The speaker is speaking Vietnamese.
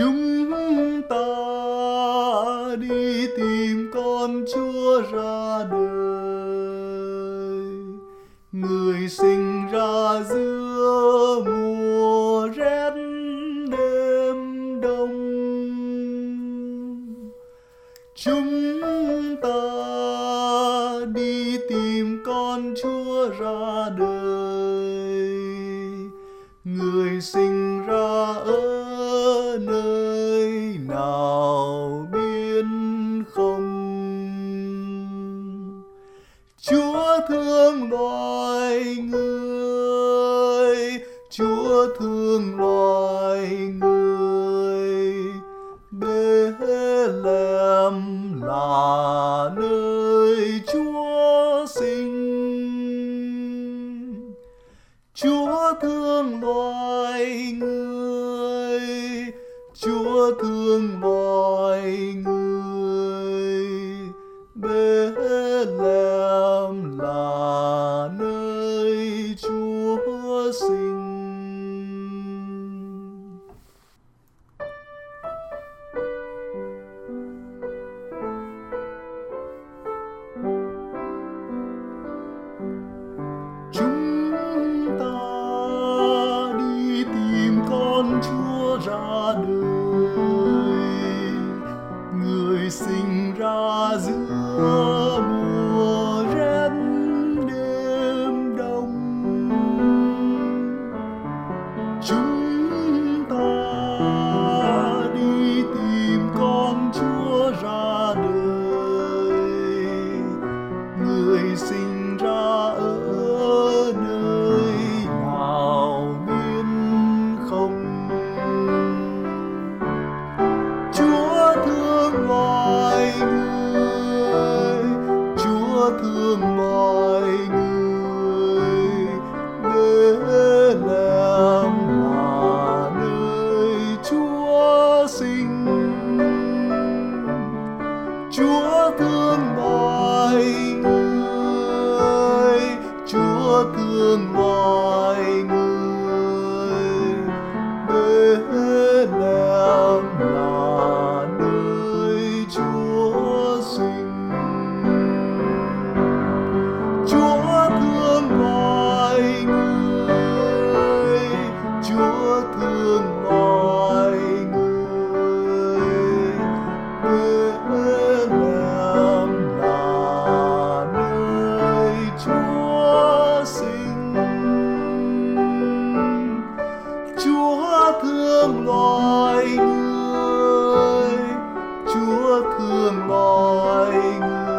Chúng ta đi tìm con Chúa ra đời, người sinh ra giữa mùa rét đêm đông. Chúng ta đi tìm con Chúa ra đời, người sinh ra ở nơi nào biết không? Chúa thương loài người, Chúa thương loài người. Bethlehem là nơi Chúa sinh. Chúa thương loài người, Chúa thương loài người. Bethlehem là nơi Chúa sinh. Chúng ta đi tìm con Chúa ra đời, người sinh ra giữa mùa rét đêm đông. Chúng ta đi tìm con Chúa ra đời, người sinh ra ở nơi nào biết không? Chúa thương loài người, Chúa thương loài người. Bethlehem là nơi Chúa sinh. Chúa thương loài người, Chúa thương loài người. Bethlehem là nơi Chúa sinh. Chúa thương loài người, Chúa thương loài người. Bethlehem là nơi Chúa sinh. Chúa thương loài người, Chúa thương loài người.